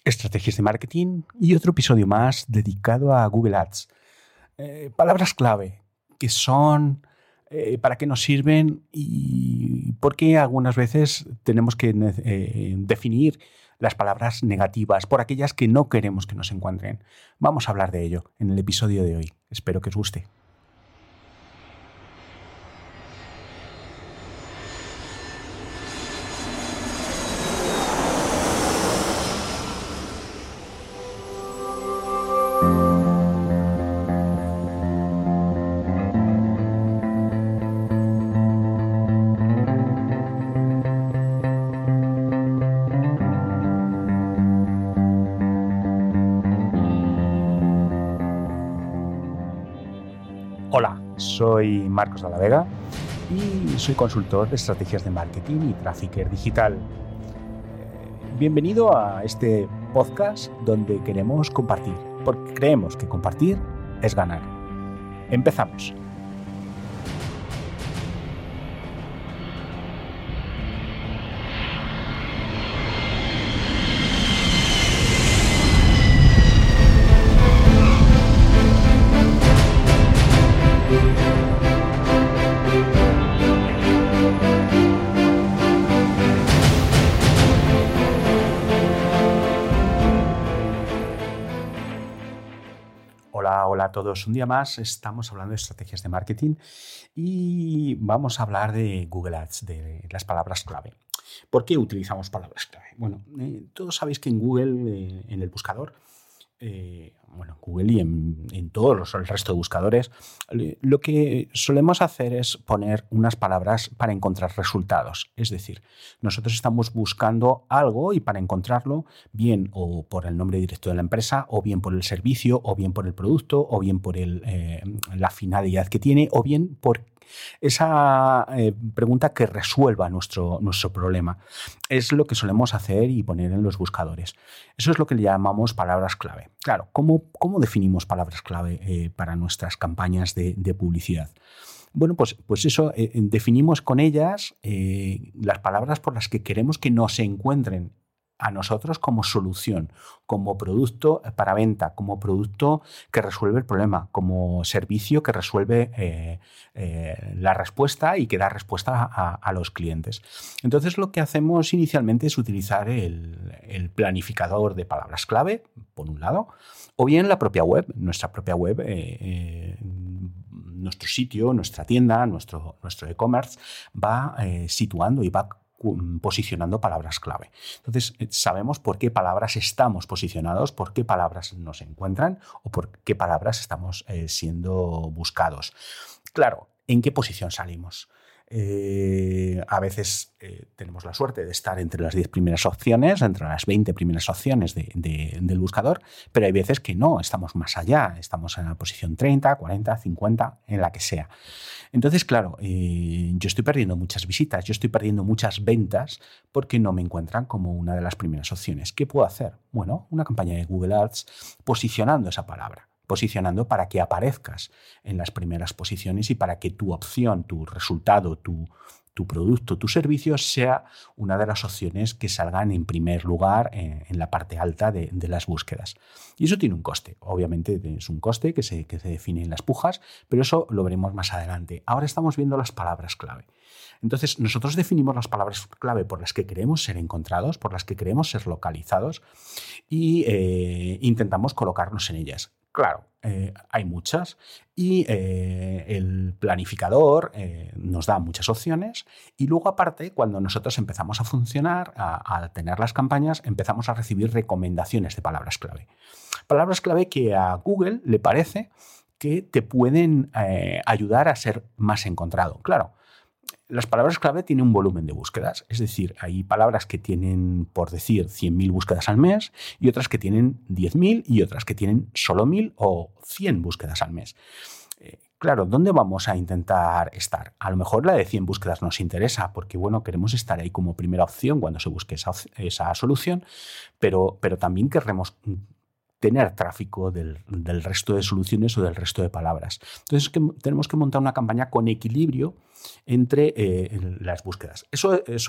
Estrategias de marketing y otro episodio más dedicado a Google Ads. Palabras clave, que son, para qué nos sirven y por qué algunas veces tenemos que definir las palabras negativas por aquellas que no queremos que nos encuentren. Vamos a hablar de ello en el episodio de hoy. Espero que os guste. Hola, soy Marcos de la Vega y soy consultor de estrategias de marketing y trafficker digital. Bienvenido a este podcast donde queremos compartir, porque creemos que compartir es ganar. Empezamos. Hola a todos. Un día más estamos hablando de estrategias de marketing y vamos a hablar de Google Ads, de las palabras clave. ¿Por qué utilizamos palabras clave? Bueno, todos sabéis que en Google, en el buscador, Google y en todos el resto de buscadores, lo que solemos hacer es poner unas palabras para encontrar resultados. Es decir, nosotros estamos buscando algo y para encontrarlo, bien o por el nombre directo de la empresa, o bien por el servicio, o bien por el producto, o bien por la finalidad que tiene, o bien por esa pregunta que resuelva nuestro problema. Es lo que solemos hacer y poner en los buscadores. Eso es lo que le llamamos palabras clave. Claro, ¿cómo definimos palabras clave para nuestras campañas de publicidad? Bueno, pues eso, definimos con ellas las palabras por las que queremos que nos encuentren a nosotros como solución, como producto para venta, como producto que resuelve el problema, como servicio que resuelve la respuesta y que da respuesta a los clientes. Entonces, lo que hacemos inicialmente es utilizar el planificador de palabras clave, por un lado, o bien la propia web, nuestra propia web, nuestro sitio, nuestra tienda, nuestro e-commerce va situando y va posicionando palabras clave. Entonces, sabemos por qué palabras estamos posicionados, por qué palabras nos encuentran o por qué palabras estamos siendo buscados. Claro, ¿en qué posición salimos? A veces tenemos la suerte de estar entre las 10 primeras opciones, entre las 20 primeras opciones del buscador, pero hay veces que no, estamos más allá, estamos en la posición 30, 40, 50, en la que sea. Entonces, claro, yo estoy perdiendo muchas visitas, yo estoy perdiendo muchas ventas porque no me encuentran como una de las primeras opciones. ¿Qué puedo hacer? Bueno, una campaña de Google Ads posicionando esa palabra, posicionando para que aparezcas en las primeras posiciones y para que tu opción, tu resultado, tu producto, tu servicio sea una de las opciones que salgan en primer lugar en la parte alta de las búsquedas. Y eso tiene un coste. Obviamente es un coste que se define en las pujas, pero eso lo veremos más adelante. Ahora estamos viendo las palabras clave. Entonces, nosotros definimos las palabras clave por las que queremos ser encontrados, por las que queremos ser localizados y intentamos colocarnos en ellas. Claro, hay muchas y el planificador nos da muchas opciones y luego aparte cuando nosotros empezamos a funcionar, a tener las campañas, empezamos a recibir recomendaciones de palabras clave. Palabras clave que a Google le parece que te pueden ayudar a ser más encontrado. Claro, las palabras clave tienen un volumen de búsquedas, es decir, hay palabras que tienen, por decir, 100.000 búsquedas al mes y otras que tienen 10.000 y otras que tienen solo 1.000 o 100 búsquedas al mes. Claro, ¿dónde vamos a intentar estar? A lo mejor la de 100 búsquedas nos interesa porque, bueno, queremos estar ahí como primera opción cuando se busque esa solución, pero también querremos tener tráfico del resto de soluciones o del resto de palabras. Entonces tenemos que montar una campaña con equilibrio entre las búsquedas. Eso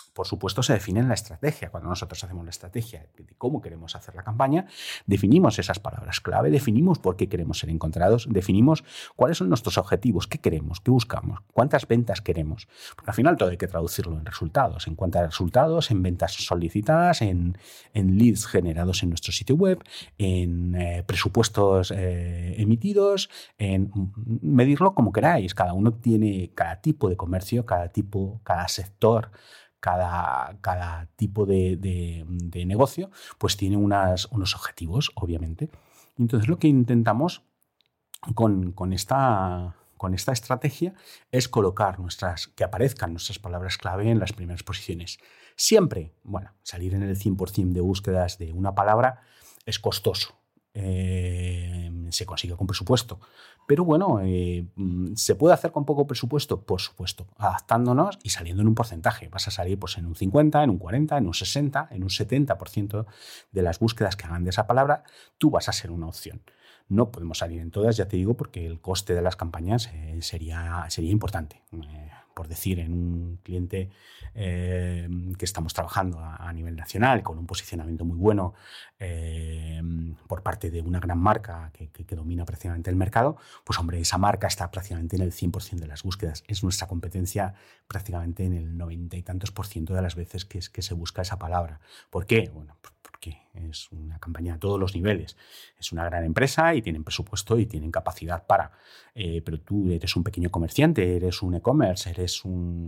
por supuesto, se define en la estrategia. Cuando nosotros hacemos la estrategia de cómo queremos hacer la campaña, definimos esas palabras clave, definimos por qué queremos ser encontrados, definimos cuáles son nuestros objetivos, qué queremos, qué buscamos, cuántas ventas queremos. Porque al final todo hay que traducirlo en resultados, en cuanto a resultados, en ventas solicitadas, en leads generados en nuestro sitio web, en presupuestos emitidos, en medirlo como queráis. Cada uno tiene, cada tipo de comercio, cada sector, cada tipo de negocio, pues tiene unos objetivos, obviamente. Entonces lo que intentamos con esta estrategia es colocar que aparezcan nuestras palabras clave en las primeras posiciones. Siempre, salir en el 100% de búsquedas de una palabra es costoso. Se consigue con presupuesto. Pero ¿se puede hacer con poco presupuesto? Por supuesto, adaptándonos y saliendo en un porcentaje. Vas a salir pues, en un 50, en un 40, en un 60, en un 70% de las búsquedas que hagan de esa palabra, tú vas a ser una opción. No podemos salir en todas, ya te digo, porque el coste de las campañas sería importante. Por decir, en un cliente que estamos trabajando a nivel nacional, con un posicionamiento muy bueno por parte de una gran marca que domina prácticamente el mercado, pues hombre, esa marca está prácticamente en el 100% de las búsquedas. Es nuestra competencia prácticamente en el 90 y tantos % de las veces que se busca esa palabra. ¿Por qué? Bueno, porque es una campaña a todos los niveles. Es una gran empresa y tienen presupuesto y tienen capacidad para. Pero tú eres un pequeño comerciante, eres un e-commerce, eres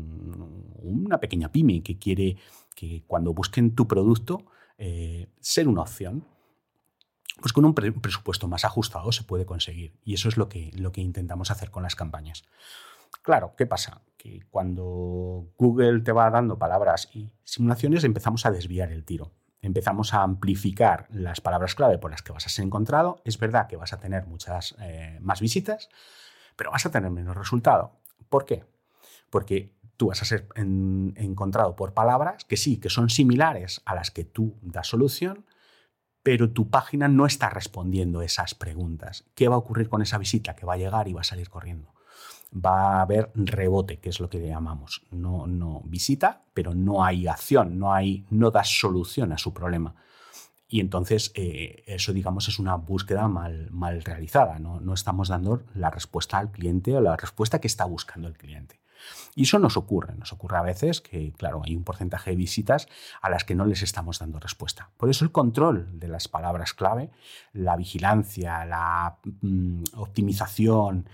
una pequeña pyme que quiere que cuando busquen tu producto ser una opción. Pues con un presupuesto más ajustado se puede conseguir. Y eso es lo que intentamos hacer con las campañas. Claro, ¿qué pasa? Que cuando Google te va dando palabras y simulaciones empezamos a desviar el tiro. Empezamos a amplificar las palabras clave por las que vas a ser encontrado. Es verdad que vas a tener muchas más visitas, pero vas a tener menos resultado. ¿Por qué? Porque tú vas a ser encontrado por palabras que sí, que son similares a las que tú das solución, pero tu página no está respondiendo esas preguntas. ¿Qué va a ocurrir con esa visita? Que va a llegar y va a salir corriendo. Va a haber rebote, que es lo que le llamamos. No visita, pero no hay acción, no das solución a su problema. Y entonces eso, digamos, es una búsqueda mal realizada. No estamos dando la respuesta al cliente o la respuesta que está buscando el cliente. Y eso nos ocurre a veces que, claro, hay un porcentaje de visitas a las que no les estamos dando respuesta. Por eso el control de las palabras clave, la vigilancia, la optimización,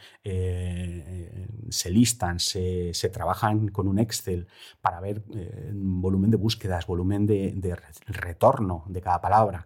se listan, se trabajan con un Excel para ver volumen de búsquedas, volumen de retorno de cada palabra.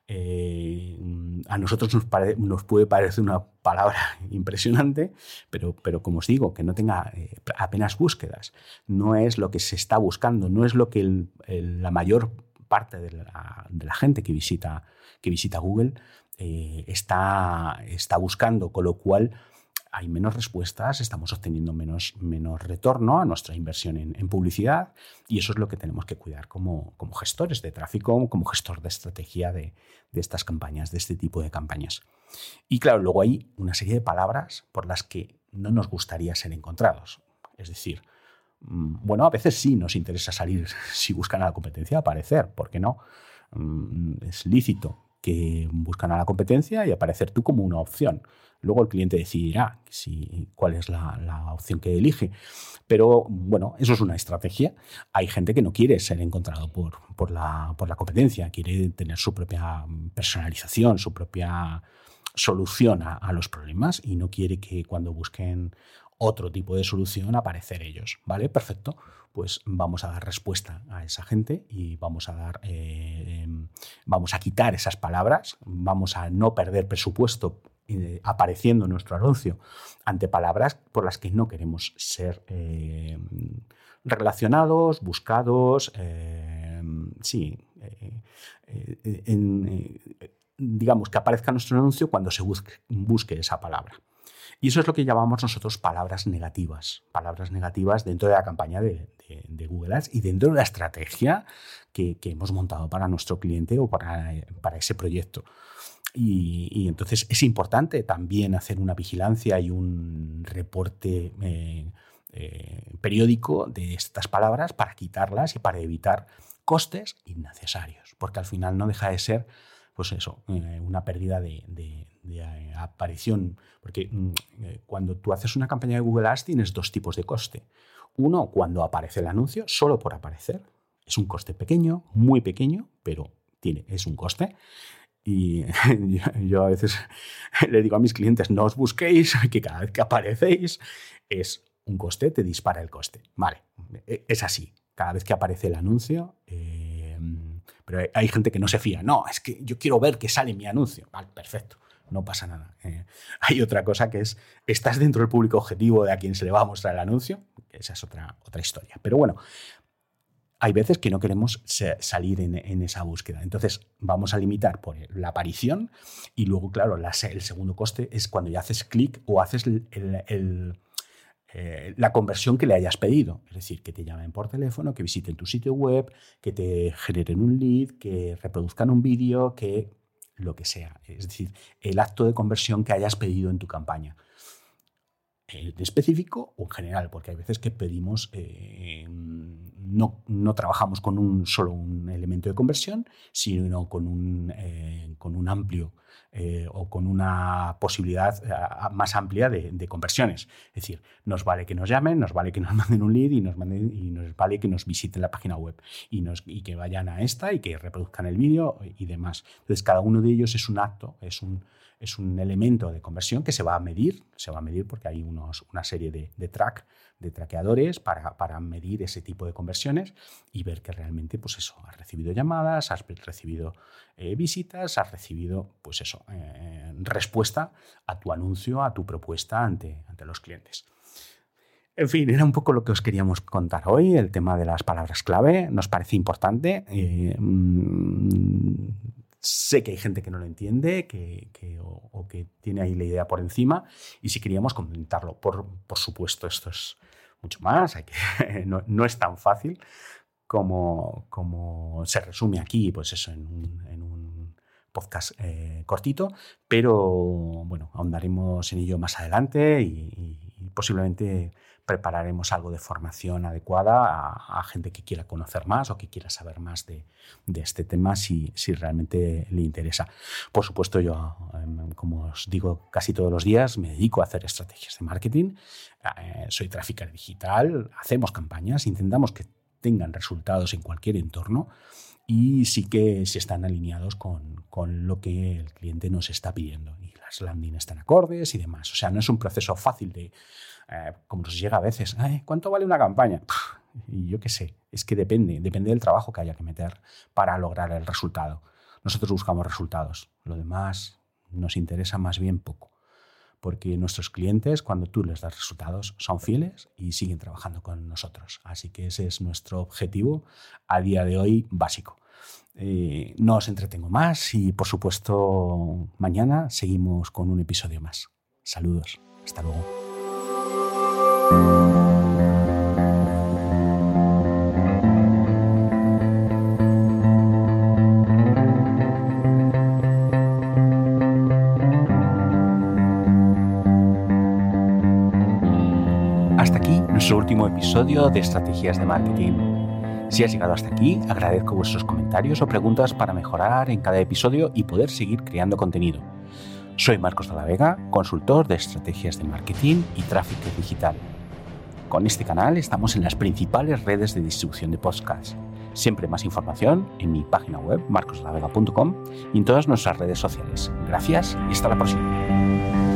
A nosotros nos puede parecer una palabra impresionante, pero como os digo, que no tenga apenas búsquedas. No es lo que se está buscando, no es lo que la mayor parte de la gente que visita Google está buscando, con lo cual hay menos respuestas, estamos obteniendo menos retorno a nuestra inversión en publicidad, y eso es lo que tenemos que cuidar como gestores de tráfico, como gestor de estrategia de estas campañas, de este tipo de campañas. Y claro, luego hay una serie de palabras por las que no nos gustaría ser encontrados. Es decir, a veces sí nos interesa salir, si buscan a la competencia, aparecer, ¿por qué no? Es lícito que buscan a la competencia y aparecer tú como una opción. Luego el cliente decidirá cuál es la opción que elige. Pero eso es una estrategia. Hay gente que no quiere ser encontrado por la competencia, quiere tener su propia personalización, su propia solución a los problemas, y no quiere que cuando busquen otro tipo de solución aparecer ellos. ¿Vale? Perfecto. Pues vamos a dar respuesta a esa gente y vamos a quitar esas palabras, vamos a no perder presupuesto apareciendo en nuestro anuncio ante palabras por las que no queremos ser relacionados, buscados, digamos que aparezca nuestro anuncio cuando se busque esa palabra. Y eso es lo que llamamos nosotros palabras negativas dentro de la campaña de Google Ads y dentro de la estrategia que hemos montado para nuestro cliente o para ese proyecto. Y entonces es importante también hacer una vigilancia y un reporte periódico de estas palabras para quitarlas y para evitar costes innecesarios, porque al final no deja de ser pues eso, una pérdida de aparición, porque cuando tú haces una campaña de Google Ads tienes dos tipos de coste. Uno, cuando aparece el anuncio, solo por aparecer, es un coste pequeño, muy pequeño, pero es un coste. Y yo a veces le digo a mis clientes, no os busquéis, que cada vez que aparecéis es un coste, te dispara el coste. Vale, es así. Cada vez que aparece el anuncio, pero hay gente que no se fía. No, es que yo quiero ver que sale mi anuncio. Vale, perfecto, no pasa nada. Hay otra cosa que es, ¿estás dentro del público objetivo de a quien se le va a mostrar el anuncio? Esa es otra historia. Pero bueno, hay veces que no queremos salir en esa búsqueda. Entonces vamos a limitar por la aparición y luego, claro, el segundo coste es cuando ya haces clic o haces la conversión que le hayas pedido. Es decir, que te llamen por teléfono, que visiten tu sitio web, que te generen un lead, que reproduzcan un vídeo, que lo que sea. Es decir, el acto de conversión que hayas pedido en tu campaña. En específico o en general, porque hay veces que pedimos, no trabajamos con solo un elemento de conversión, sino con un amplio o con una posibilidad más amplia de conversiones. Es decir, nos vale que nos llamen, nos vale que nos manden un lead y nos vale que nos visiten la página web y que vayan a esta y que reproduzcan el vídeo y demás. Entonces, cada uno de ellos es un acto, es un elemento de conversión que se va a medir porque hay una serie de traqueadores para medir ese tipo de conversiones y ver que realmente, pues eso, has recibido llamadas, has recibido visitas, has recibido, pues eso, respuesta a tu anuncio, a tu propuesta ante los clientes. En fin, era un poco lo que os queríamos contar hoy, el tema de las palabras clave. Nos parece importante. Sé que hay gente que no lo entiende o que tiene ahí la idea por encima y si queríamos comentarlo. Por supuesto, esto es mucho más. No es tan fácil como se resume aquí, pues eso, en un podcast cortito, pero bueno, ahondaremos en ello más adelante y posiblemente prepararemos algo de formación adecuada a gente que quiera conocer más o que quiera saber más de este tema si realmente le interesa. Por supuesto, yo, como os digo casi todos los días, me dedico a hacer estrategias de marketing. Soy trafficker digital, hacemos campañas, intentamos que tengan resultados en cualquier entorno y sí que si están alineados con lo que el cliente nos está pidiendo y las landing están acordes y demás. O sea, no es un proceso fácil de, como nos llega a veces, ¿cuánto vale una campaña? Y yo qué sé, es que depende del trabajo que haya que meter para lograr el resultado. Nosotros buscamos resultados, lo demás nos interesa más bien poco, porque nuestros clientes, cuando tú les das resultados, son fieles y siguen trabajando con nosotros. Así que ese es nuestro objetivo a día de hoy básico. No os entretengo más y, por supuesto, mañana seguimos con un episodio más. Saludos. Hasta luego. Hasta aquí nuestro último episodio de Estrategias de Marketing. Si has llegado hasta aquí, agradezco vuestros comentarios o preguntas para mejorar en cada episodio y poder seguir creando contenido. Soy Marcos de la Vega, consultor de estrategias de marketing y tráfico digital. Con este canal estamos en las principales redes de distribución de podcasts. Siempre más información en mi página web marcosdelavega.com y en todas nuestras redes sociales. Gracias y hasta la próxima.